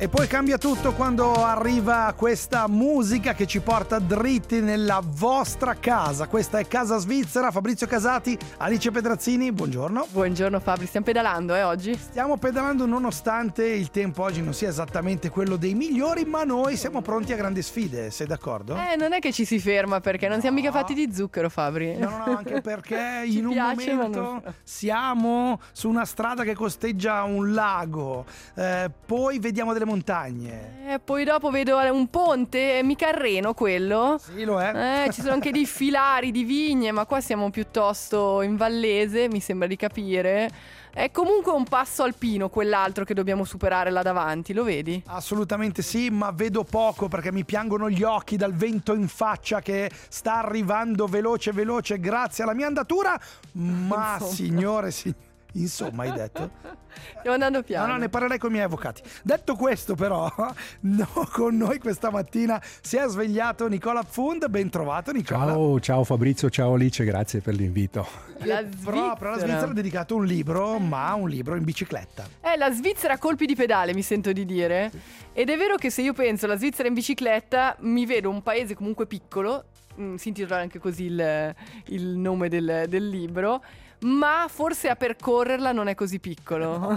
E poi cambia tutto quando arriva questa musica che ci porta dritti nella vostra casa. Questa è Casa Svizzera. Fabrizio Casati, Alice Pedrazzini, buongiorno. Buongiorno Fabri, stiamo pedalando oggi? Stiamo pedalando nonostante il tempo oggi non sia esattamente quello dei migliori, ma noi siamo pronti a grandi sfide, sei d'accordo? Non è che ci si ferma perché non siamo mica fatti di zucchero, Fabri. No, anche perché in un piace, momento siamo su una strada che costeggia un lago, poi vediamo delle montagne. Poi dopo vedo un ponte, mica il Reno quello? Sì, lo è. Ci sono anche dei filari di vigne, ma qua siamo piuttosto in vallese, mi sembra di capire. È comunque un passo alpino quell'altro che dobbiamo superare là davanti, lo vedi? Assolutamente sì, ma vedo poco perché mi piangono gli occhi dal vento in faccia che sta arrivando veloce grazie alla mia andatura. Ma signore, insomma, hai detto? Stiamo andando piano. No, ne parlerei con i miei avvocati. Detto questo, però, con noi questa mattina si è svegliato Nicola Pfund. Ben trovato, Nicola. Ciao Fabrizio, ciao Alice, grazie per l'invito. Proprio la Svizzera ha dedicato un libro, ma un libro in bicicletta. La Svizzera a colpi di pedale, mi sento di dire. Ed è vero che se io penso alla Svizzera in bicicletta, mi vedo un paese comunque piccolo, si intitola anche così il nome del libro, ma forse a percorrerla non è così piccolo.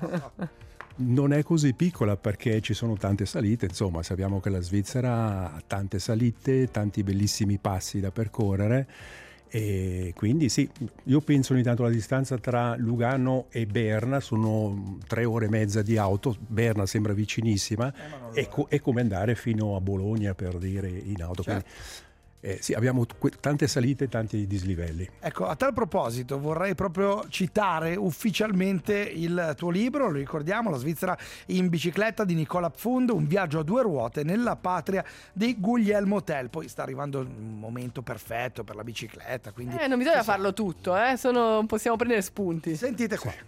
Non è così piccola perché ci sono tante salite, insomma sappiamo che la Svizzera ha tante salite, tanti bellissimi passi da percorrere e quindi sì, io penso ogni tanto la distanza tra Lugano e Berna sono 3 ore e mezza di auto. Berna sembra vicinissima, è come andare fino a Bologna, per dire, in auto. Certo. Quindi, sì, abbiamo tante salite e tanti dislivelli. Ecco, a tal proposito vorrei proprio citare ufficialmente il tuo libro, lo ricordiamo, La Svizzera in bicicletta di Nicola Pfund, un viaggio a 2 ruote nella patria di Guglielmo Tell. Poi sta arrivando il momento perfetto per la bicicletta, quindi non bisogna farlo tutto, possiamo prendere spunti. Sentite qua.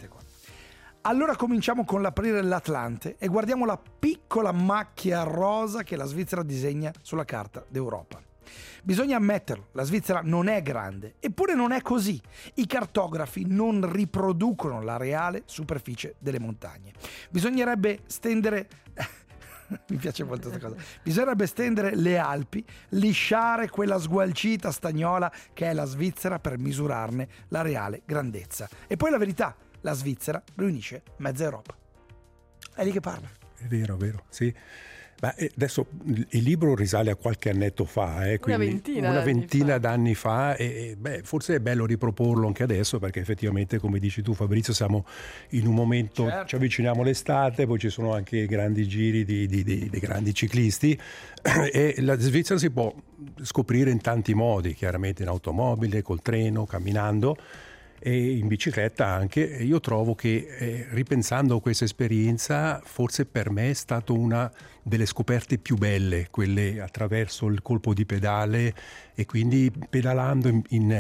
Allora cominciamo con l'aprire l'Atlante e guardiamo la piccola macchia rosa che la Svizzera disegna sulla carta d'Europa. Bisogna ammetterlo, la Svizzera non è grande, eppure non è così. I cartografi non riproducono la reale superficie delle montagne. Bisognerebbe stendere... Mi piace molto questa cosa. Bisognerebbe stendere le Alpi, lisciare quella sgualcita stagnola che è la Svizzera per misurarne la reale grandezza. E poi la verità, la Svizzera riunisce mezza Europa. È lì che parla. È vero, sì. Adesso il libro risale a qualche annetto fa, quindi una ventina d'anni fa e forse è bello riproporlo anche adesso perché effettivamente, come dici tu Fabrizio, siamo in un momento, certo, ci avviciniamo all'estate, poi ci sono anche grandi giri di grandi ciclisti e la Svizzera si può scoprire in tanti modi, chiaramente in automobile, col treno, camminando e in bicicletta anche. Io trovo che ripensando a questa esperienza forse per me è stata una delle scoperte più belle, quelle attraverso il colpo di pedale e quindi pedalando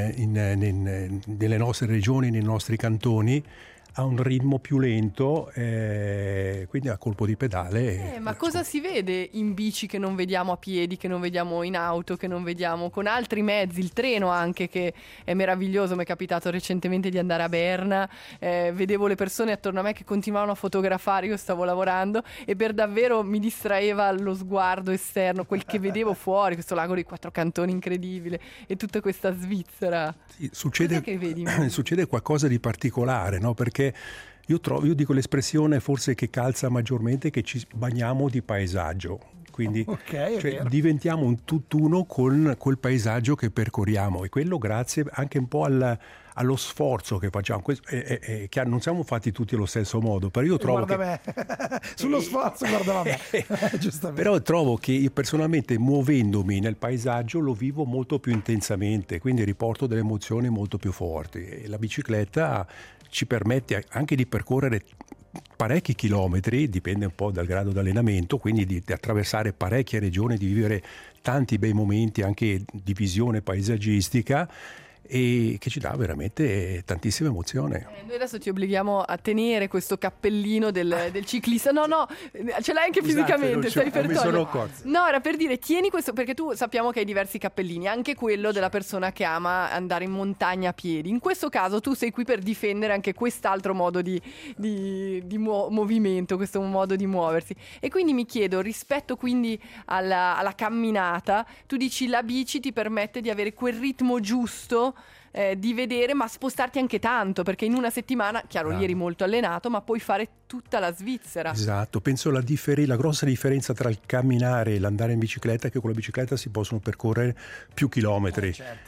nelle nostre regioni, nei nostri cantoni a un ritmo più lento, quindi a colpo di pedale. Ma cosa si vede in bici che non vediamo a piedi, che non vediamo in auto, che non vediamo con altri mezzi? Il treno anche, che è meraviglioso. Mi è capitato recentemente di andare a Berna, vedevo le persone attorno a me che continuavano a fotografare, io stavo lavorando e per davvero mi distraeva lo sguardo esterno, quel che vedevo fuori, questo lago di 4 cantoni incredibile e tutta questa Svizzera. Sì, succede qualcosa di particolare, no? Perché io dico l'espressione forse che calza maggiormente, che ci bagniamo di paesaggio, quindi diventiamo un tutt'uno con quel paesaggio che percorriamo e quello grazie anche un po' allo sforzo che facciamo. Chiaro, non siamo fatti tutti allo stesso modo, però io trovo sullo sforzo guarda me. Giustamente. Però trovo che io personalmente, muovendomi nel paesaggio, lo vivo molto più intensamente, quindi riporto delle emozioni molto più forti e la bicicletta ci permette anche di percorrere parecchi chilometri, dipende un po' dal grado di allenamento, quindi di attraversare parecchie regioni, di vivere tanti bei momenti anche di visione paesaggistica e che ci dà veramente tantissima emozione. Noi adesso ti obblighiamo a tenere questo cappellino del ciclista. No, ce l'hai anche fisicamente, stai per togliere. No, era per dire, tieni questo, perché tu sappiamo che hai diversi cappellini, anche quello della persona che ama andare in montagna a piedi. In questo caso tu sei qui per difendere anche quest'altro modo di movimento, questo modo di muoversi. E quindi mi chiedo, rispetto quindi alla camminata, tu dici la bici ti permette di avere quel ritmo giusto di vedere, ma spostarti anche tanto, perché in una settimana, chiaro, lì eri molto allenato, ma puoi fare tutta la Svizzera. Esatto, penso la grossa differenza tra il camminare e l'andare in bicicletta è che con la bicicletta si possono percorrere più chilometri, certo,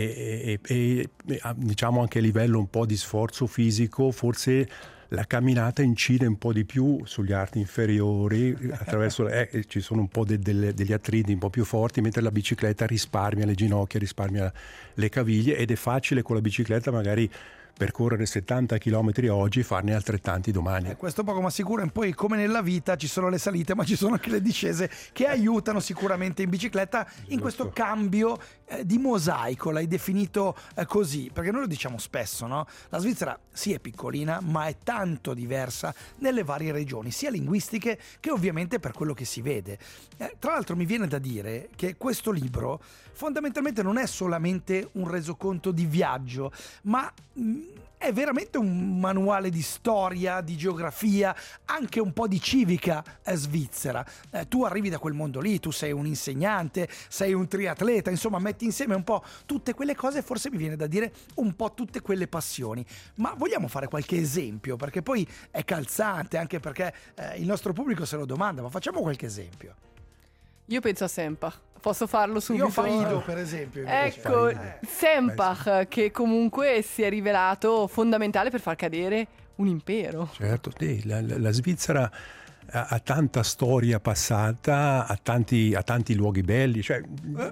e diciamo anche a livello un po' di sforzo fisico, forse la camminata incide un po' di più sugli arti inferiori, attraverso ci sono un po' degli attriti un po' più forti, mentre la bicicletta risparmia le ginocchia, risparmia le caviglie, ed è facile con la bicicletta magari percorrere 70 km oggi e farne altrettanti domani. Questo poco ma sicuro. E poi, come nella vita, ci sono le salite ma ci sono anche le discese che aiutano sicuramente in bicicletta. Giusto. In questo cambio di mosaico, l'hai definito così, perché noi lo diciamo spesso, no? La Svizzera sì è piccolina, ma è tanto diversa nelle varie regioni, sia linguistiche che ovviamente per quello che si vede. Tra l'altro mi viene da dire che questo libro fondamentalmente non è solamente un resoconto di viaggio, ma è veramente un manuale di storia, di geografia, anche un po' di civica svizzera. Tu arrivi da quel mondo lì, tu sei un insegnante, sei un triatleta, insomma metti insieme un po' tutte quelle cose, forse mi viene da dire un po' tutte quelle passioni. Ma vogliamo fare qualche esempio? Perché poi è calzante, anche perché il nostro pubblico se lo domanda, ma facciamo qualche esempio. Io penso a Sempach. Posso farlo subito? Io Faido, per esempio. Ecco, Sempach, che comunque si è rivelato fondamentale per far cadere un impero. Certo, la Svizzera ha tanta storia passata, ha tanti luoghi belli. Cioè,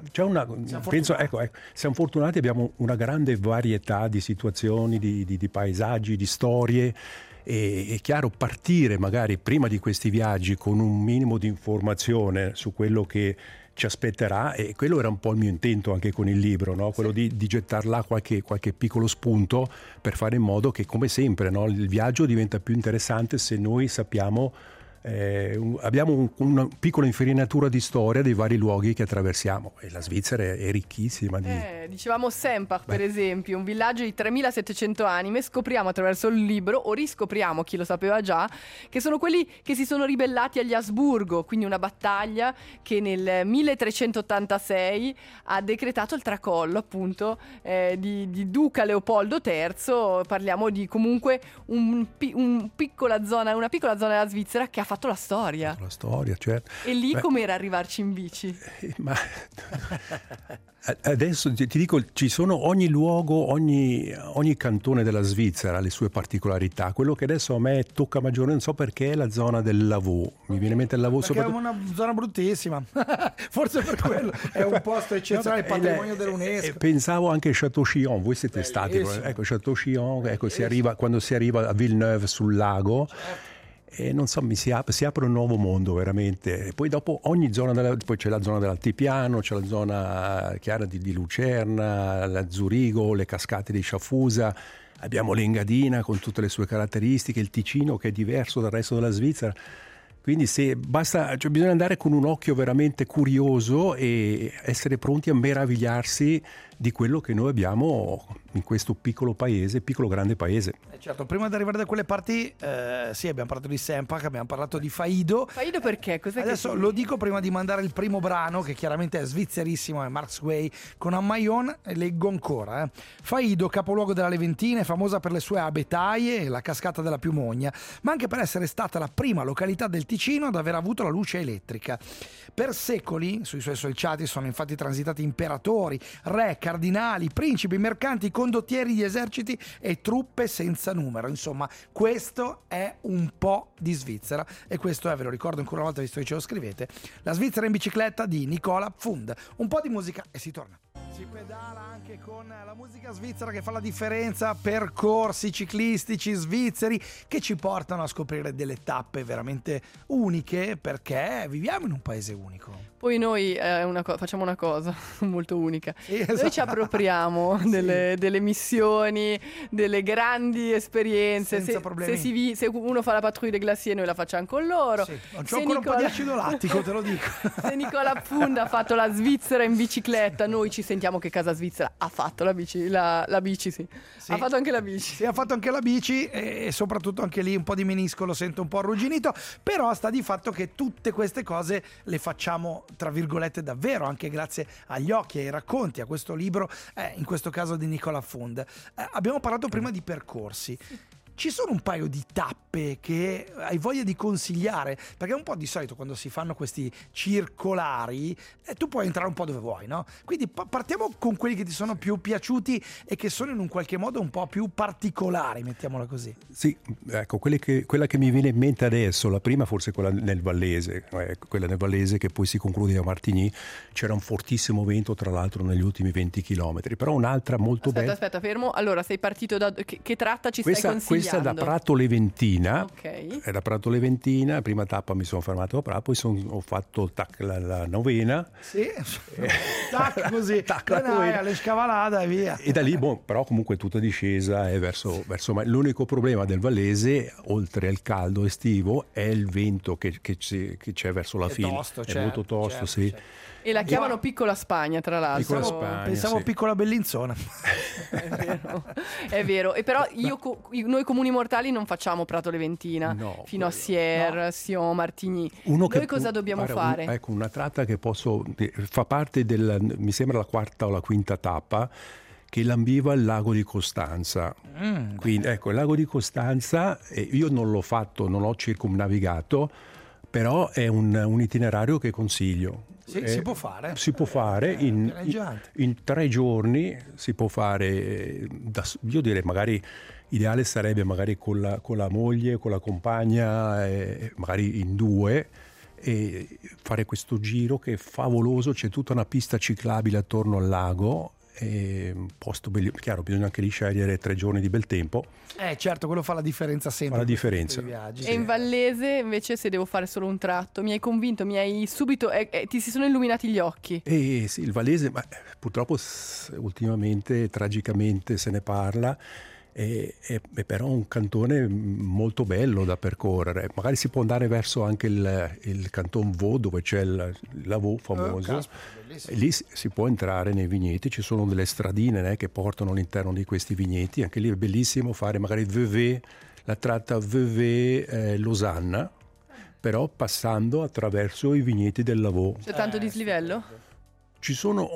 siamo fortunati, abbiamo una grande varietà di situazioni, di paesaggi, di storie. E è chiaro, partire magari prima di questi viaggi con un minimo di informazione su quello che ci aspetterà, e quello era un po' il mio intento anche con il libro, no? Quello di gettar là qualche piccolo spunto per fare in modo che, come sempre, no? Il viaggio diventa più interessante se noi sappiamo, abbiamo una piccola infarinatura di storia dei vari luoghi che attraversiamo, e la Svizzera è ricchissima dicevamo Sempach, per esempio, un villaggio di 3700 anime. Scopriamo attraverso il libro, o riscopriamo, chi lo sapeva già, che sono quelli che si sono ribellati agli Asburgo, quindi una battaglia che nel 1386 ha decretato il tracollo, appunto, di Duca Leopoldo III. Parliamo di comunque una piccola zona della Svizzera che ha fatto la storia. La storia, certo. E lì com'era arrivarci in bici? Ma adesso ti dico, ci sono ogni luogo, ogni cantone della Svizzera ha le sue particolarità. Quello che adesso a me tocca maggiormente, non so perché, è la zona del Lavaux. Mi viene in mente il Lavaux. Perché è una zona bruttissima. Forse per quello. È un posto eccezionale, patrimonio dell'UNESCO. Pensavo anche a Château-Chinon. Voi siete stati? Ecco, Château-Chinon, quando si arriva a Villeneuve sul lago. Certo. E non so, si apre un nuovo mondo veramente. E poi dopo ogni zona poi c'è la zona dell'Altipiano, c'è la zona chiara di Lucerna, la Zurigo, le cascate di Sciafusa, abbiamo l'Engadina con tutte le sue caratteristiche, il Ticino che è diverso dal resto della Svizzera. Quindi bisogna andare con un occhio veramente curioso e essere pronti a meravigliarsi di quello che noi abbiamo in questo piccolo grande paese. Certo, prima di arrivare da quelle parti, sì, abbiamo parlato di Sempach, abbiamo parlato di Faido. Faido perché? Cos'è adesso lo dico prima di mandare il primo brano, che chiaramente è svizzerissimo, è Mark's Way con Ammayon, e leggo ancora. Faido, capoluogo della Leventina, è famosa per le sue abetaie e la cascata della Piumogna, ma anche per essere stata la prima località del Ticino ad aver avuto la luce elettrica. Per secoli sui suoi selciati sono infatti transitati imperatori, re, cardinali, principi, mercanti, condottieri di eserciti e truppe senza numero. Insomma, questo è un po' di Svizzera, e questo è, ve lo ricordo ancora una volta visto che ce lo scrivete, La Svizzera in bicicletta di Nicola Pfund. Un po' di musica e si torna. Si pedala anche con la musica svizzera che fa la differenza, percorsi ciclistici svizzeri che ci portano a scoprire delle tappe veramente uniche, perché viviamo in un paese unico. Poi noi facciamo una cosa molto unica. Sì, esatto. Noi ci appropriamo delle missioni, delle grandi esperienze. Senza problemi. Se uno fa la patrouille des glaciers, noi la facciamo con loro. Sì. C'ho ancora un po' di acido lattico, te lo dico. Se Nicola Pfund ha fatto la Svizzera in bicicletta, noi ci sentiamo che Casa Svizzera ha fatto la bici, la bici, sì. Ha fatto anche la bici. Sì, ha fatto anche la bici e soprattutto anche lì un po' di menisco lo sento un po' arrugginito, però sta di fatto che tutte queste cose le facciamo tra virgolette davvero anche grazie agli occhi, ai racconti, a questo libro, in questo caso di Nicola Pfund. Abbiamo parlato prima di percorsi. Ci sono un paio di tappe che hai voglia di consigliare? Perché un po' di solito quando si fanno questi circolari tu puoi entrare un po' dove vuoi, no? Quindi partiamo con quelli che ti sono più piaciuti e che sono in un qualche modo un po' più particolari, mettiamola così. Sì, ecco, quella che mi viene in mente adesso, la prima forse quella nel Vallese, quella nel Vallese che poi si conclude a Martigny. C'era un fortissimo vento tra l'altro negli ultimi 20 chilometri, però un'altra molto bella. Aspetta, fermo. Allora, sei partito da che tratta ci stai consigliando? Questa da Prato Leventina, ok. È da Prato Leventina, prima tappa mi sono fermato a Prato, poi ho fatto la novena. Sì, tac così, alle scavalate e via. E da lì, però comunque tutta discesa è verso l'unico problema del Vallese, oltre al caldo estivo, è il vento che c'è verso la fine. Tosto, è molto tosto, sì. Certo. E la chiamano Piccola Spagna, tra l'altro. Piccola Spagna, pensavo sì. Piccola Bellinzona. È vero. E però noi comuni mortali non facciamo Prato Leventina fino a Sierre, Sion, Martigny. Noi cosa dobbiamo fare? Ecco, una tratta che fa parte mi sembra la quarta o la quinta tappa, che lambiva il lago di Costanza. Quindi ecco, il lago di Costanza, io non l'ho fatto, non ho circumnavigato, però è un itinerario che consiglio. Sì, si può fare. Si può fare in 3 giorni, si può fare, io direi magari ideale sarebbe magari con la moglie, con la compagna, magari in 2, e fare questo giro che è favoloso. C'è tutta una pista ciclabile attorno al lago. Posto bellissimo. Chiaro, bisogna anche lì scegliere 3 giorni di bel tempo. Certo, quello fa la differenza sempre. Fa la differenza. Viaggi, e in Vallese invece, se devo fare solo un tratto, mi hai convinto, mi hai subito ti si sono illuminati gli occhi. Sì, il Vallese, ma purtroppo ultimamente tragicamente se ne parla. È però un cantone molto bello da percorrere. Magari si può andare verso anche il canton Vaud, dove c'è la Vaud famoso. E lì si può entrare nei vigneti, ci sono delle stradine che portano all'interno di questi vigneti. Anche lì è bellissimo fare magari la tratta Vevey-Losanna, però passando attraverso i vigneti del Vaud. C'è tanto dislivello? Ci sono,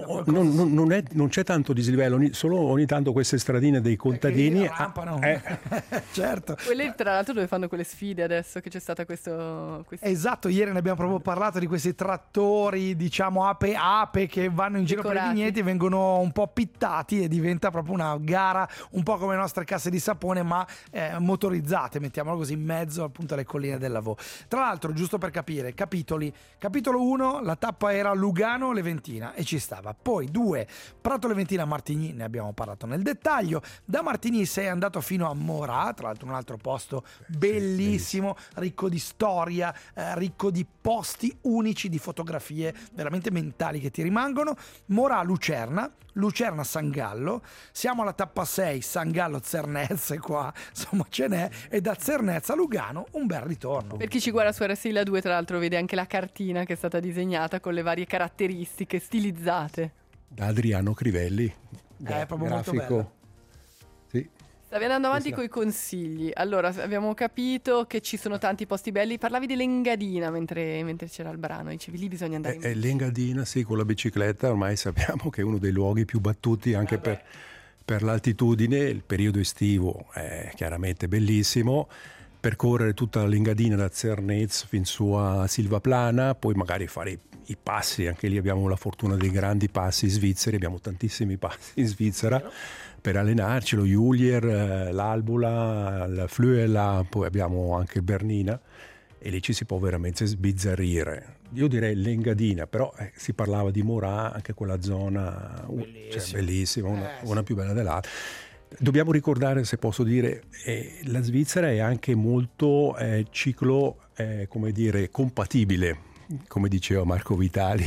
non c'è tanto dislivello, solo ogni tanto queste stradine dei contadini rampano. Certo. Quelle tra l'altro dove fanno quelle sfide adesso, che c'è stata questo... Esatto, ieri ne abbiamo proprio parlato di questi trattori, diciamo ape che vanno in giro per i vigneti, vengono un po' pittati e diventa proprio una gara un po' come le nostre casse di sapone, ma motorizzate, mettiamolo così, in mezzo appunto alle colline del Lavò. Tra l'altro, giusto per capire, capitoli. Capitolo 1, la tappa era Lugano-Leventina e ci stava. Poi 2, Prato Leventina Martigny, ne abbiamo parlato nel dettaglio. Da Martigny sei andato fino a Morat, tra l'altro un altro posto bellissimo, ricco di storia, ricco di posti unici, di fotografie veramente mentali che ti rimangono. Morat Lucerna San Gallo, siamo alla tappa 6 San Gallo Zernez, e qua insomma ce n'è, e da Zernez a Lugano un bel ritorno. Per chi ci guarda su RSI 2, tra l'altro, vede anche la cartina che è stata disegnata con le varie caratteristiche stilizzate da Adriano Crivelli, è proprio grafico. molto bello. Sì. Stavi andando avanti con i consigli. Allora, abbiamo capito che ci sono tanti posti belli. Parlavi dell'Engadina mentre c'era il brano. Dicevi, lì bisogna andare in l'Engadina, sì, con la bicicletta ormai sappiamo che è uno dei luoghi più battuti anche per l'altitudine. Il periodo estivo è chiaramente bellissimo. Percorrere tutta l'Engadina da Zernez fin su a Silvaplana, poi magari fare i passi. Anche lì abbiamo la fortuna dei grandi passi svizzeri, abbiamo tantissimi passi in Svizzera per allenarci, lo Julier, l'Albula, la Flüela, poi abbiamo anche Bernina, e lì ci si può veramente sbizzarrire. Io direi l'Engadina, però si parlava di Morà, anche quella zona bellissima, una più bella dell'altra. Dobbiamo ricordare, se posso dire, la Svizzera è anche molto ciclo, come dire, compatibile, come diceva Marco Vitali,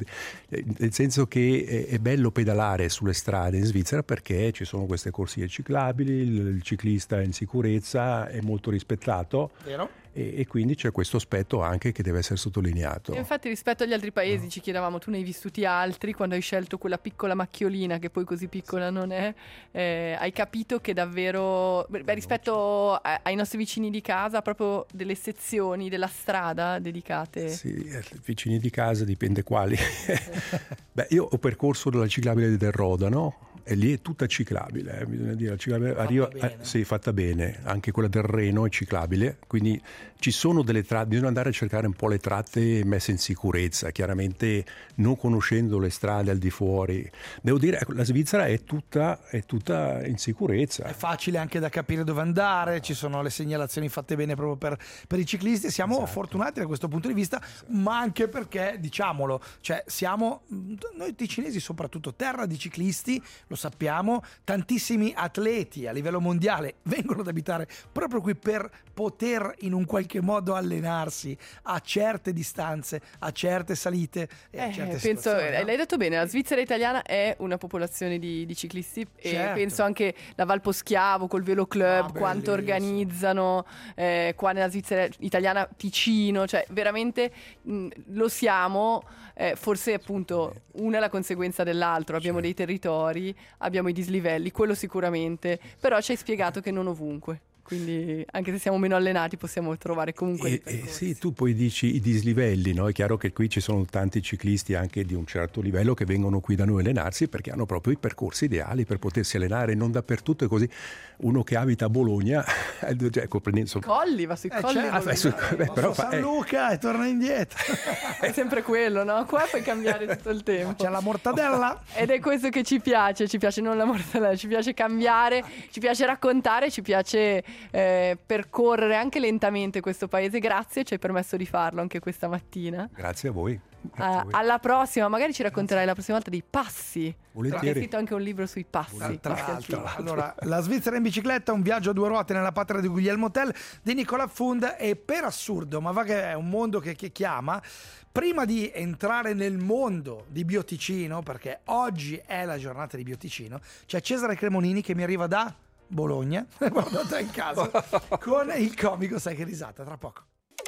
nel senso che è bello pedalare sulle strade in Svizzera perché ci sono queste corsie ciclabili, il ciclista è in sicurezza, è molto rispettato. Vero? E quindi c'è questo aspetto anche che deve essere sottolineato. E infatti rispetto agli altri paesi ci chiedevamo, tu ne hai vissuti altri, quando hai scelto quella piccola macchiolina che poi così piccola non è, hai capito che davvero rispetto ai nostri vicini di casa proprio delle sezioni della strada dedicate? Sì, vicini di casa dipende quali. Beh, io ho percorso la ciclabile del Rodano e lì è tutta ciclabile, bisogna dire, la ciclabile fatta bene, anche quella del Reno è ciclabile, quindi ci sono delle tratte, bisogna andare a cercare un po' le tratte messe in sicurezza, chiaramente non conoscendo le strade al di fuori. Devo dire, la Svizzera è tutta in sicurezza. È facile anche da capire dove andare, ci sono le segnalazioni fatte bene proprio per i ciclisti, siamo fortunati da questo punto di vista, ma anche perché, diciamolo, cioè siamo, noi ticinesi soprattutto, terra di ciclisti, lo sappiamo, tantissimi atleti a livello mondiale vengono ad abitare proprio qui per poter in un qualche modo allenarsi a certe distanze, a certe salite e a certe penso, situazioni, no? L'hai detto bene, la Svizzera italiana è una popolazione di ciclisti e penso anche la Valposchiavo col Velo Club, quanto organizzano qua nella Svizzera italiana, Ticino, cioè veramente lo siamo. Forse appunto una è la conseguenza dell'altro, abbiamo dei territori, abbiamo i dislivelli, quello sicuramente, però ci hai spiegato che non ovunque. Quindi anche se siamo meno allenati possiamo trovare comunque sì, tu poi dici i dislivelli, no? È chiaro che qui ci sono tanti ciclisti anche di un certo livello che vengono qui da noi a allenarsi perché hanno proprio i percorsi ideali per potersi allenare, non dappertutto è così. Uno che abita a Bologna colli, va sui colli, però San Luca e torna indietro. È sempre quello, no? Qua puoi cambiare tutto il tempo. C'è la mortadella ed è questo che ci piace non la mortadella, ci piace cambiare, ci piace raccontare, ci piace percorrere anche lentamente questo paese. Grazie, ci hai permesso di farlo anche questa mattina. Grazie a voi. Alla prossima, magari ci racconterai la prossima volta dei passi. Volentieri. Hai scritto anche un libro sui passi. Tra l'altro. Allora, La Svizzera in bicicletta, un viaggio a due ruote nella patria di Guglielmo Tell di Nicola Fund, e per assurdo, ma va che è un mondo che chiama. Prima di entrare nel mondo di Bioticino, perché oggi è la giornata di Bioticino, c'è Cesare Cremonini che mi arriva da Bologna, guardate in caso, con il comico Sai che risata, tra poco.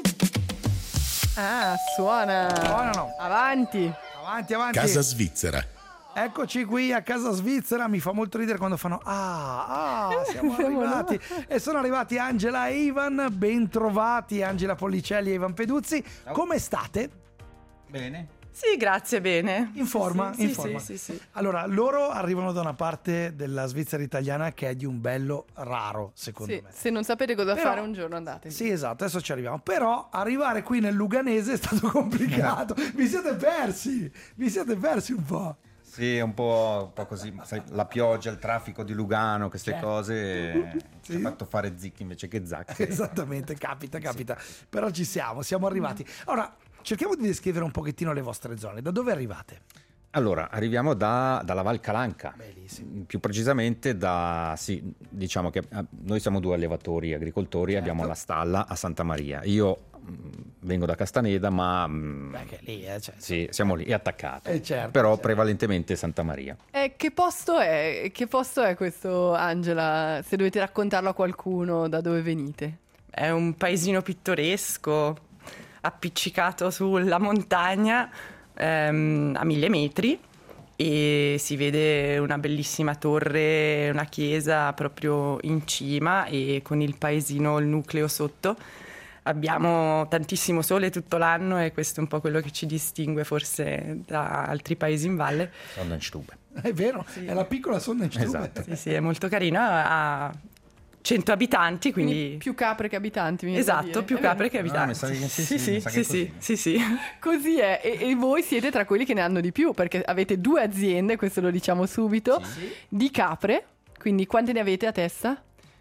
Suona. Suonano. Avanti. Casa Svizzera. Eccoci qui a Casa Svizzera, mi fa molto ridere quando fanno siamo arrivati. E sono arrivati Angela e Ivan, ben trovati Angela Pollicelli e Ivan Peduzzi. Ciao. Come state? Bene. Sì, grazie, bene. In forma? Sì, in forma. Sì. Allora, loro arrivano da una parte della Svizzera italiana che è di un bello raro, secondo me. Se non sapete cosa fare un giorno andate. Sì, esatto, adesso ci arriviamo. Però arrivare qui nel Luganese è stato complicato. Vi siete persi un po'. Sì, un po' così, sai, la pioggia, il traffico di Lugano, queste cose ci ha fatto fare zicchi invece che zacche. Esattamente, capita. Però siamo arrivati. Ora, cerchiamo di descrivere un pochettino le vostre zone. Da dove arrivate? Allora, arriviamo dalla Val Calanca. Bellissimo. Più precisamente diciamo che noi siamo due allevatori agricoltori, abbiamo la stalla a Santa Maria. Io vengo da Castaneda, ma lì, sì, siamo lì, è attaccato. Certo, però prevalentemente Santa Maria. Che posto è? Che posto è questo, Angela? Se dovete raccontarlo a qualcuno, da dove venite? È un paesino pittoresco, appiccicato sulla montagna, a 1000 metri, e si vede una bellissima torre, una chiesa proprio in cima e con il paesino, il nucleo sotto. Abbiamo tantissimo sole tutto l'anno e questo è un po' quello che ci distingue forse da altri paesi in valle. Sonnenstube. È vero, sì. È la piccola Sonnenstube. Esatto. Sì, è molto carino, ha 100 abitanti, quindi più capre che abitanti. Esatto, più capre che abitanti. Sì. Così è, e voi siete tra quelli che ne hanno di più, perché avete 2 aziende, questo lo diciamo subito, di capre. Quindi quante ne avete a testa?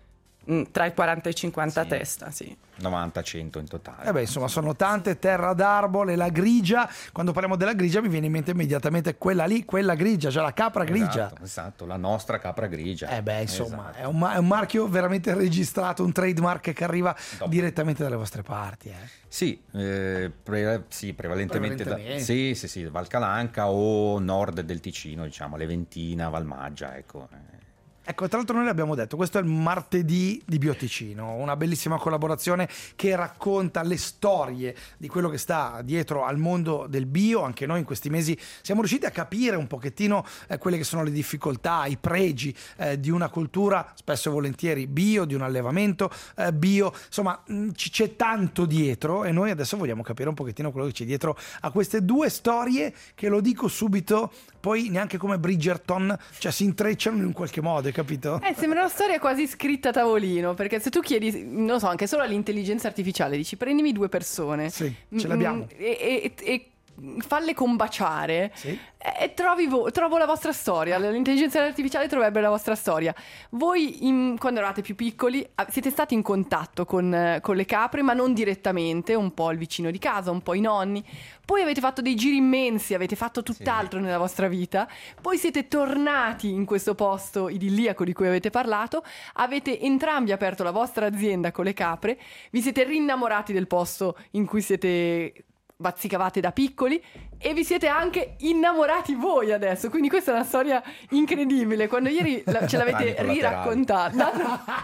Tra i 40 e i 50 sì, a testa, sì. 90-100 in totale. Insomma, sono tante, terra d'arbole, la grigia. Quando parliamo della grigia mi viene in mente immediatamente quella lì, quella grigia, cioè la capra grigia. Esatto, la nostra capra grigia. Insomma, è un marchio veramente registrato, un trademark che arriva direttamente dalle vostre parti. Sì, prevalentemente. Sì, Val Calanca o nord del Ticino, diciamo, Leventina, Valmaggia, ecco. Ecco, tra l'altro noi l'abbiamo detto, questo è il martedì di Bioticino, una bellissima collaborazione che racconta le storie di quello che sta dietro al mondo del bio. Anche noi in questi mesi siamo riusciti a capire un pochettino quelle che sono le difficoltà, i pregi di una cultura spesso e volentieri bio, di un allevamento bio, insomma c'è tanto dietro e noi adesso vogliamo capire un pochettino quello che c'è dietro a queste due storie che, lo dico subito, poi neanche come Bridgerton, cioè si intrecciano in un qualche modo, hai capito? Sembra una storia quasi scritta a tavolino, perché se tu chiedi, non lo so, anche solo all'intelligenza artificiale, dici prendimi due persone. Sì, ce l'abbiamo. E falle combaciare, sì, e trovo la vostra storia. L'intelligenza artificiale troverebbe la vostra storia. Voi quando eravate più piccoli siete stati in contatto con le capre, ma non direttamente, un po' il vicino di casa, un po' i nonni. Poi avete fatto dei giri immensi, avete fatto tutt'altro nella vostra vita. Poi siete tornati in questo posto idilliaco di cui avete parlato. Avete entrambi aperto la vostra azienda con le capre. Vi siete rinnamorati del posto in cui siete bazzicavate da piccoli e vi siete anche innamorati voi adesso, quindi questa è una storia incredibile. Quando ieri ce l'avete riraccontata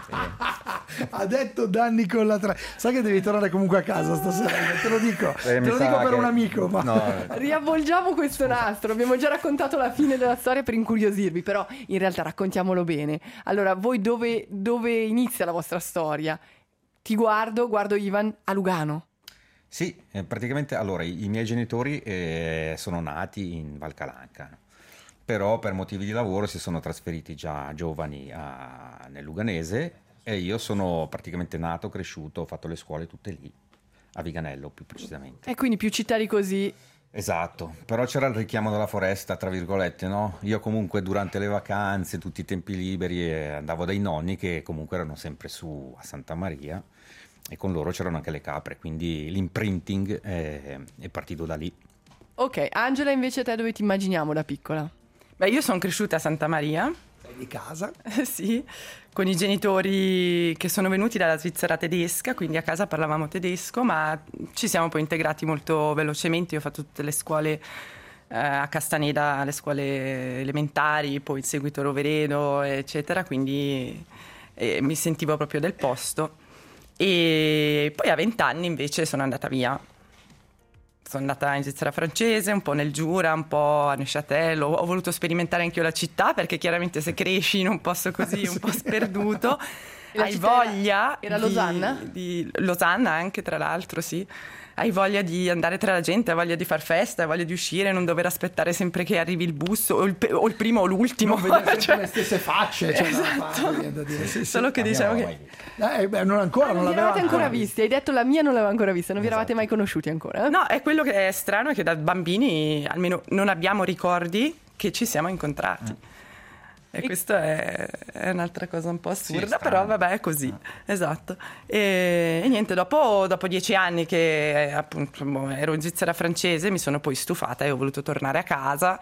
ha detto danni collaterali. Sai che devi tornare comunque a casa stasera, te lo dico per un amico, ma riavvolgiamo questo nastro. Abbiamo già raccontato la fine della storia per incuriosirvi, però in realtà raccontiamolo bene. Allora, voi dove inizia la vostra storia? Ti guardo Ivan a Lugano. Sì, praticamente allora i miei genitori sono nati in Val Calanca, però per motivi di lavoro si sono trasferiti già giovani nel Luganese e io sono praticamente nato, cresciuto, ho fatto le scuole tutte lì, a Viganello più precisamente. E quindi più città di così. Esatto, però c'era il richiamo della foresta, tra virgolette, no? Io comunque durante le vacanze, tutti i tempi liberi, andavo dai nonni che comunque erano sempre su a Santa Maria. E con loro c'erano anche le capre, quindi l'imprinting è partito da lì. Ok, Angela, invece te dove ti immaginiamo da piccola? Beh, io sono cresciuta a Santa Maria. Di casa? Sì, con i genitori che sono venuti dalla Svizzera tedesca, quindi a casa parlavamo tedesco, ma ci siamo poi integrati molto velocemente. Io ho fatto tutte le scuole a Castaneda, le scuole elementari, poi in seguito Roveredo, eccetera, quindi mi sentivo proprio del posto. E poi a 20 anni invece sono andata via. Sono andata in Svizzera francese, un po' nel Giura, un po' a Neuchâtel. Ho voluto sperimentare anche io la città, perché chiaramente se cresci in un posto così, un po' sperduto, hai voglia... Era Losanna? Di Losanna anche, tra l'altro, sì. Hai voglia di andare tra la gente, hai voglia di far festa, hai voglia di uscire, non dover aspettare sempre che arrivi il bus o il primo o l'ultimo. Non vedere sempre le stesse facce. Esatto. Sì. Solo che diciamo che... non ancora, non l'avevate ancora visti. Hai detto la mia non l'avevo ancora vista, non vi eravate mai conosciuti ancora? No, è quello che è strano, è che da bambini almeno non abbiamo ricordi che ci siamo incontrati. E questa è un'altra cosa un po' assurda, però vabbè, è così. Esatto. E niente, dopo 10 anni che appunto ero in Svizzera francese, mi sono poi stufata e ho voluto tornare a casa,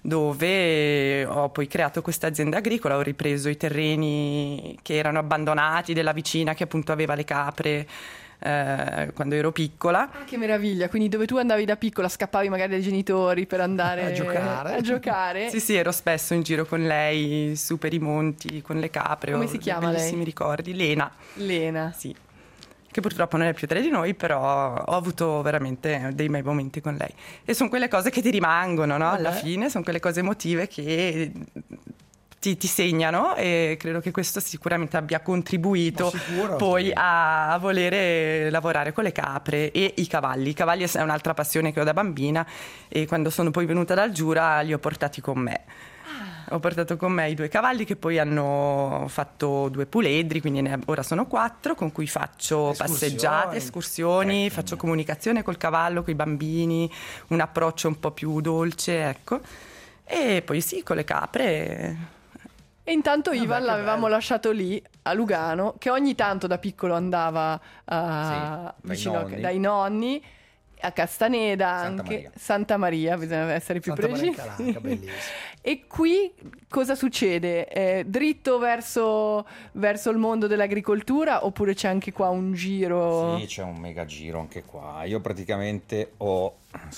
dove ho poi creato questa azienda agricola. Ho ripreso i terreni che erano abbandonati della vicina, che appunto aveva le capre, quando ero piccola. Che meraviglia, quindi dove tu andavi da piccola scappavi magari dai genitori per andare a giocare. Sì, ero spesso in giro con lei su per i monti con le capre. Come si chiama bellissimi lei? ricordi. Lena, sì, che purtroppo non è più tra di noi, però ho avuto veramente dei bei momenti con lei e sono quelle cose che ti rimangono, no? Alla fine sono quelle cose emotive che ti segnano, e credo che questo sicuramente abbia contribuito poi a volere lavorare con le capre e i cavalli. I cavalli è un'altra passione che ho da bambina, e quando sono poi venuta dal Giura li ho portati con me. Ho portato con me i 2 cavalli, che poi hanno fatto 2 puledri, quindi ora sono 4, con cui faccio passeggiate, escursioni, faccio comunicazione col cavallo, con i bambini, un approccio un po' più dolce, ecco. E poi sì, con le capre. E intanto Ivan l'avevamo lasciato lì a Lugano, che ogni tanto da piccolo andava vicino dai nonni, a Castaneda, Santa Maria, bisogna essere più precisi. E qui cosa succede? Dritto verso il mondo dell'agricoltura, oppure c'è anche qua un giro? Sì, c'è un mega giro anche qua. Io praticamente ho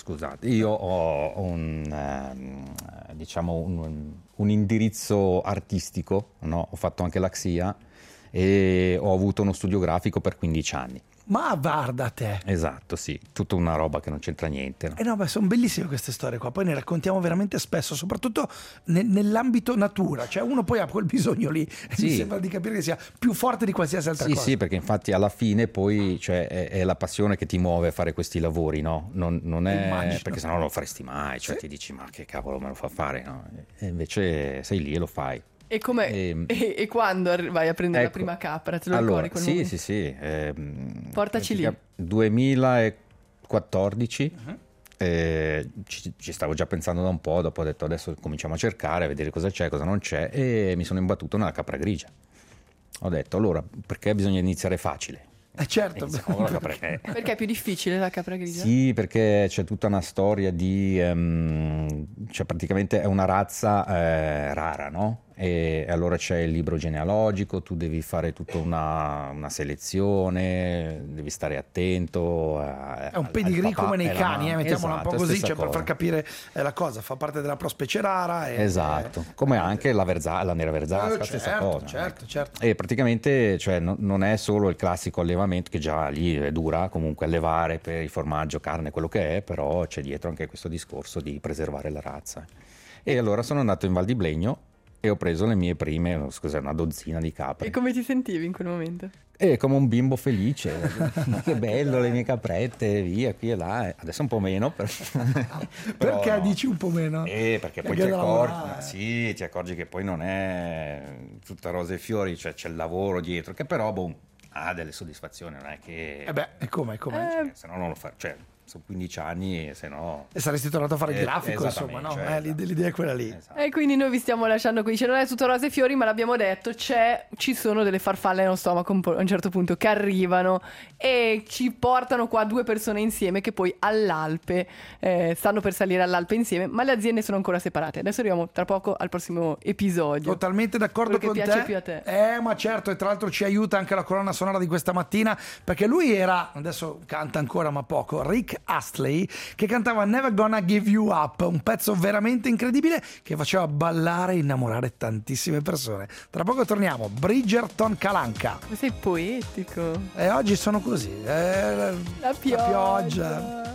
un indirizzo artistico, no? Ho fatto anche la XIA e ho avuto uno studio grafico per 15 anni. Ma guarda te! Esatto, sì, tutta una roba che non c'entra niente. No? Sono bellissime queste storie qua, poi ne raccontiamo veramente spesso, soprattutto nell'ambito natura, cioè uno poi ha quel bisogno lì, mi sembra di capire che sia più forte di qualsiasi altra cosa. Sì, perché infatti alla fine poi è la passione che ti muove a fare questi lavori, no? Non è immagino. Perché sennò non lo faresti mai, cioè ti dici ma che cavolo me lo fa fare, no? E invece sei lì e lo fai. E quando vai a prendere la prima capra? Te lo ricordi quel momento? Sì. Portaci lì. 2014, ci stavo già pensando da un po', dopo ho detto adesso cominciamo a cercare, a vedere cosa c'è, cosa non c'è, e mi sono imbattuto nella capra grigia. Ho detto allora, perché bisogna iniziare facile? Certo. Perché è più difficile la capra grigia? Sì, perché c'è tutta una storia di cioè praticamente è una razza rara, no? E allora c'è il libro genealogico, tu devi fare tutta una selezione, devi stare attento. È un pedigree come nei cani, mettiamola un po' così, cioè per far capire la cosa, fa parte della prospecie rara. Esatto, come anche la nera verzasca, stessa cosa. Certo. E praticamente cioè, non è solo il classico allevamento, che già lì è dura, comunque allevare per il formaggio, carne, quello che è, però c'è dietro anche questo discorso di preservare la razza. E allora sono andato in Val di Blegno e ho preso le mie prime, una dozzina di capre. E come ti sentivi in quel momento? Come un bimbo felice, che bello le mie caprette, via, qui e là. Adesso un po' meno. Perché dici un po' meno? Perché poi ti accorgi che poi non è tutta rose e fiori, cioè c'è il lavoro dietro, che però ha delle soddisfazioni, non è che... è come? Se no non lo fa, cioè... sono 15 anni e se no... E saresti tornato a fare il grafico, insomma, no? Cioè, l'idea è quella lì. Esatto. E quindi noi vi stiamo lasciando qui, non è tutto rose e fiori, ma l'abbiamo detto, ci sono delle farfalle nello stomaco a un certo punto che arrivano e ci portano qua 2 persone insieme che poi all'Alpe stanno per salire all'Alpe insieme, ma le aziende sono ancora separate. Adesso arriviamo tra poco al prossimo episodio. Totalmente d'accordo con te. Quello che piace più a te. Ma certo, e tra l'altro ci aiuta anche la colonna sonora di questa mattina, perché lui era, adesso canta ancora ma poco, Rick Astley, che cantava Never Gonna Give You Up, un pezzo veramente incredibile che faceva ballare e innamorare tantissime persone. Tra poco torniamo, Bridgerton Calanca. Ma sei poetico. E oggi sono così, la pioggia.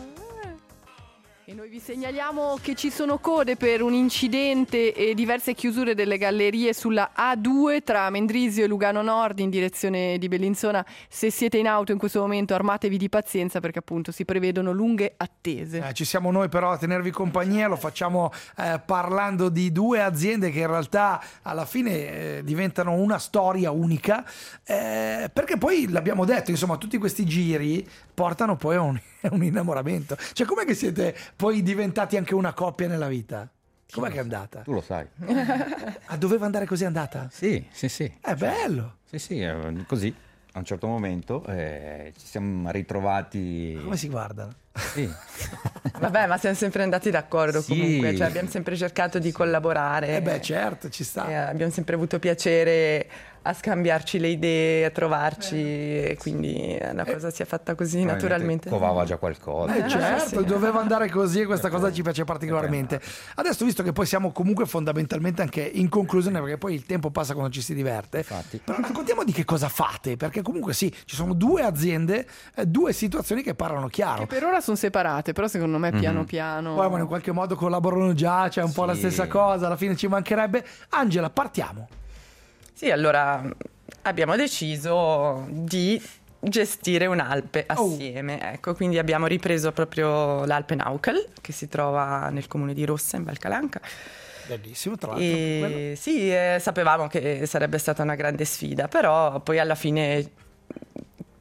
E noi vi segnaliamo che ci sono code per un incidente e diverse chiusure delle gallerie sulla A2 tra Mendrisio e Lugano Nord in direzione di Bellinzona. Se siete in auto in questo momento armatevi di pazienza, perché appunto si prevedono lunghe attese. Ci siamo noi però a tenervi compagnia, lo facciamo parlando di 2 aziende che in realtà alla fine diventano una storia unica, perché poi l'abbiamo detto, insomma, tutti questi giri portano poi a un innamoramento. Cioè, com'è che siete poi diventati anche una coppia nella vita? Com'è che è andata? Tu lo sai. Doveva andare così, è andata? Sì. È bello. Sì, così. A un certo momento ci siamo ritrovati. Come si guardano? Sì. Vabbè, ma siamo sempre andati d'accordo comunque, cioè abbiamo sempre cercato di collaborare. Certo, ci sta. Abbiamo sempre avuto piacere a scambiarci le idee, a trovarci, e quindi la cosa si è fatta così naturalmente. Covava già qualcosa. Certo, doveva andare così e questa cosa ci piace particolarmente. Adesso, visto che poi siamo comunque fondamentalmente anche in conclusione, perché poi il tempo passa quando ci si diverte, infatti. Però raccontiamo di che cosa fate, perché comunque sì, ci sono 2 aziende, 2 situazioni che parlano chiaro. Che per ora sono separate, però secondo me piano piano... Poi in qualche modo collaborano già, c'è un po' la stessa cosa, alla fine ci mancherebbe. Angela, partiamo. Sì, allora abbiamo deciso di gestire un'Alpe assieme, ecco, quindi abbiamo ripreso proprio l'Alpe Naukel, che si trova nel comune di Rossa in Val Calanca. Bellissimo, tra l'altro. Sapevamo che sarebbe stata una grande sfida, però poi alla fine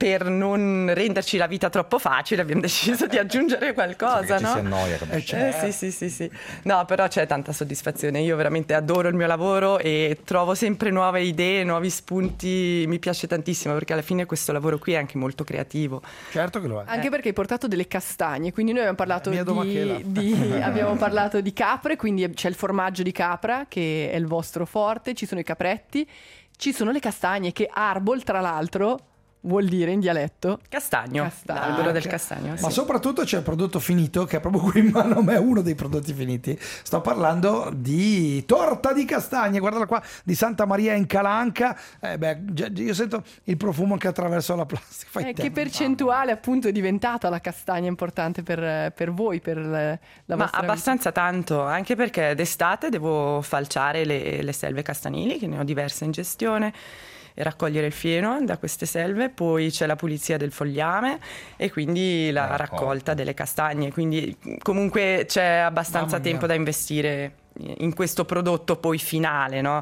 per non renderci la vita troppo facile abbiamo deciso di aggiungere qualcosa, no? Si annoia, sì. No, però c'è tanta soddisfazione. Io veramente adoro il mio lavoro e trovo sempre nuove idee, nuovi spunti. Mi piace tantissimo perché alla fine questo lavoro qui è anche molto creativo. Certo che lo è. Anche perché hai portato delle castagne, quindi noi abbiamo parlato abbiamo parlato di capre, quindi c'è il formaggio di capra che è il vostro forte, ci sono i capretti, ci sono le castagne che arbol, tra l'altro, vuol dire in dialetto castagno. L'albero del castagno. Ma soprattutto c'è il prodotto finito che è proprio qui in mano a me, uno dei prodotti finiti. Sto parlando di torta di castagne, guardala qua, di Santa Maria in Calanca. Io sento il profumo che attraverso la plastica. Che percentuale appunto è diventata la castagna importante per voi, per la vostra Ma abbastanza vita? Tanto, anche perché d'estate devo falciare le selve castanili, che ne ho diverse in gestione, e raccogliere il fieno da queste selve, poi c'è la pulizia del fogliame e quindi la raccolta delle castagne, quindi comunque c'è abbastanza tempo da investire in questo prodotto poi finale, no?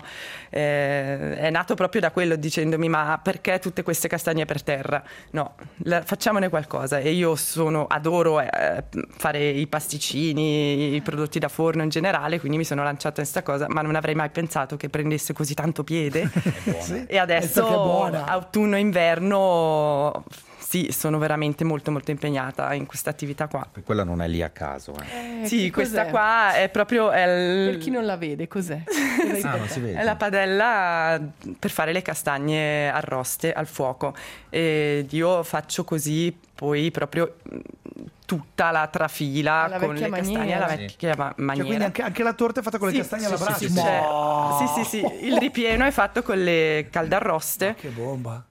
È nato proprio da quello, dicendomi: ma perché tutte queste castagne per terra? No, facciamone qualcosa. E io adoro fare i pasticcini, i prodotti da forno in generale, quindi mi sono lanciata in sta cosa, ma non avrei mai pensato che prendesse così tanto piede. E adesso autunno-inverno sì, sono veramente molto molto impegnata in questa attività qua. Quella non è lì a caso. Sì, questa qua è proprio... Per chi non la vede, cos'è? Non si vede. È la padella per fare le castagne arroste al fuoco. E io faccio così poi proprio tutta la trafila alla con le castagne alla vecchia maniera. Cioè, quindi anche la torta è fatta con le castagne alla brace. Sì. Il ripieno è fatto con le caldarroste. Che bomba!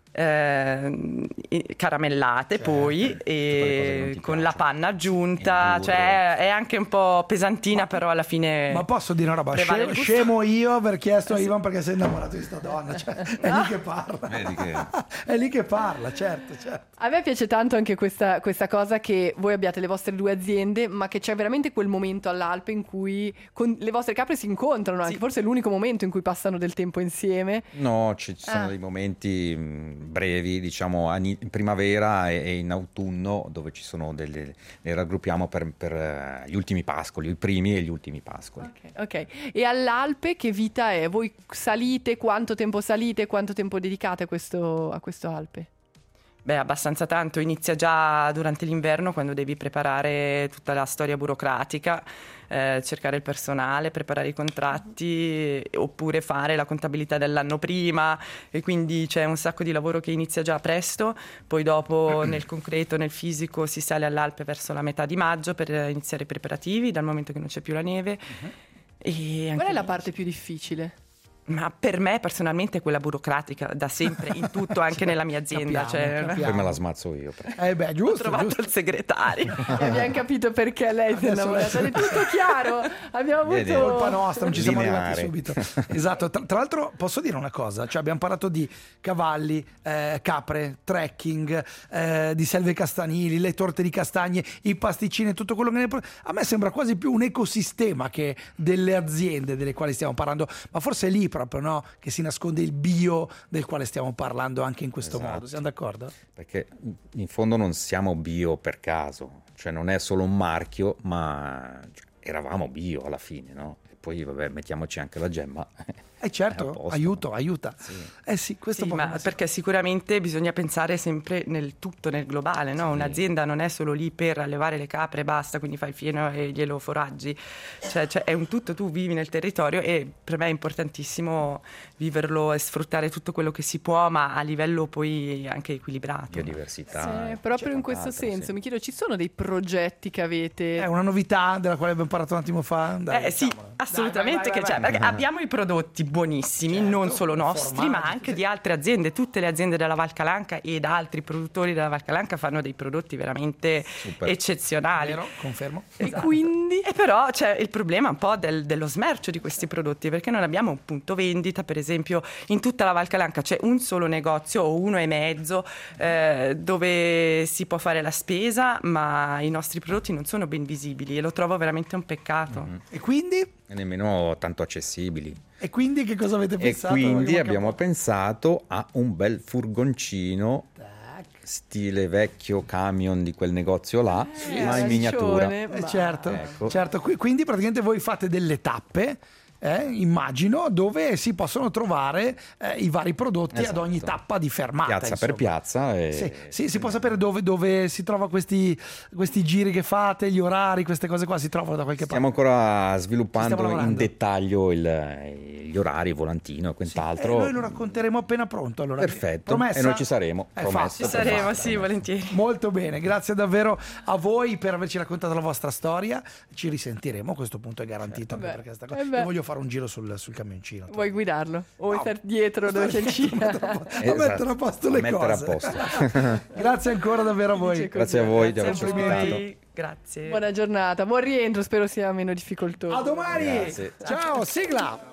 Caramellate poi e con la panna aggiunta, cioè è anche un po' pesantina, però alla fine. Ma posso dire una roba? Scemo io aver chiesto a Ivan perché sei innamorato di sta donna, cioè, è lì che parla. È lì che parla, certo. A me piace tanto anche questa cosa che voi abbiate le vostre due aziende, ma che c'è veramente quel momento all'Alpe in cui le vostre capre si incontrano, anche forse è l'unico momento in cui passano del tempo insieme. No, ci sono dei momenti brevi, diciamo in primavera e in autunno, dove ci sono le raggruppiamo per gli ultimi pascoli, i primi e gli ultimi pascoli. Ok. E all'Alpe che vita è? Voi salite? Quanto tempo salite? Quanto tempo dedicate a questo Alpe? Beh, abbastanza tanto. Inizia già durante l'inverno, quando devi preparare tutta la storia burocratica, cercare il personale, preparare i contratti, oppure fare la contabilità dell'anno prima, e quindi c'è un sacco di lavoro che inizia già presto. Poi dopo nel concreto, nel fisico, si sale all'Alpe verso la metà di maggio per iniziare i preparativi, dal momento che non c'è più la neve. E qual è la parte più difficile? Ma per me personalmente è quella burocratica, da sempre, in tutto, anche nella mia azienda. Poi me la smazzo io. Giusto, ho trovato il segretario. Abbiamo capito perché lei si è innamorata. È tutto chiaro. Abbiamo avuto colpa nostra, non ci siamo arrivati subito. Esatto. Tra l'altro posso dire una cosa, cioè abbiamo parlato di cavalli, capre, trekking, di selve castanili, le torte di castagne, i pasticcini, tutto quello che a me sembra quasi più un ecosistema che delle aziende delle quali stiamo parlando, ma forse è lì proprio, no, che si nasconde il bio del quale stiamo parlando anche in questo modo. Siamo d'accordo? Perché in fondo non siamo bio per caso, cioè non è solo un marchio, ma eravamo bio alla fine, no? E poi vabbè, mettiamoci anche la gemma. Certo, aiuta. Sì, questo ma perché sicuramente bisogna pensare sempre nel tutto, nel globale, no? Un'azienda non è solo lì per allevare le capre e basta, quindi fai il fieno e glielo foraggi, cioè è un tutto, tu vivi nel territorio e per me è importantissimo viverlo e sfruttare tutto quello che si può, ma a livello poi anche equilibrato. Biodiversità. Sì, proprio in questo senso, mi chiedo, ci sono dei progetti che avete? È una novità della quale abbiamo parlato un attimo fa? Sì, assolutamente che c'è, perché abbiamo i prodotti buonissimi, certo, non solo nostri, ma anche di altre aziende. Tutte le aziende della Val Calanca ed altri produttori della Val Calanca fanno dei prodotti veramente eccezionali. Vero, confermo. Esatto. E quindi però c'è il problema un po' dello smercio di questi prodotti, perché non abbiamo un punto vendita. Per esempio in tutta la Val Calanca c'è un solo negozio o uno e mezzo dove si può fare la spesa, ma i nostri prodotti non sono ben visibili e lo trovo veramente un peccato. E quindi? E nemmeno tanto accessibili. E quindi che cosa avete pensato? E quindi abbiamo pensato a un bel furgoncino stile vecchio camion di quel negozio là, ma in miniatura. Certo, ecco. Certo. Quindi praticamente voi fate delle tappe, immagino, dove si possono trovare i vari prodotti ad ogni tappa di fermata. Piazza per piazza. Sì, si può sapere dove si trova questi giri che fate, gli orari, queste cose qua si trovano da qualche parte? Stiamo ancora sviluppando in dettaglio gli orari, il volantino e quant'altro. Noi lo racconteremo appena pronto. Allora. Perfetto, Promessa? e noi ci saremo. Ci saremo, sì, volentieri. Molto bene, grazie davvero a voi per averci raccontato la vostra storia. Ci risentiremo, a questo punto è garantito, anche perché sta cosa. Io voglio fare un giro sul camioncino. Vuoi guidarlo? O vuoi stare dietro dove c'è il cinema? A mettere a posto le cose. Grazie ancora davvero a voi. Grazie a voi di averci ospitato. Grazie. Buona giornata, buon rientro, spero sia meno difficoltoso. A domani. Grazie. Ciao, sigla.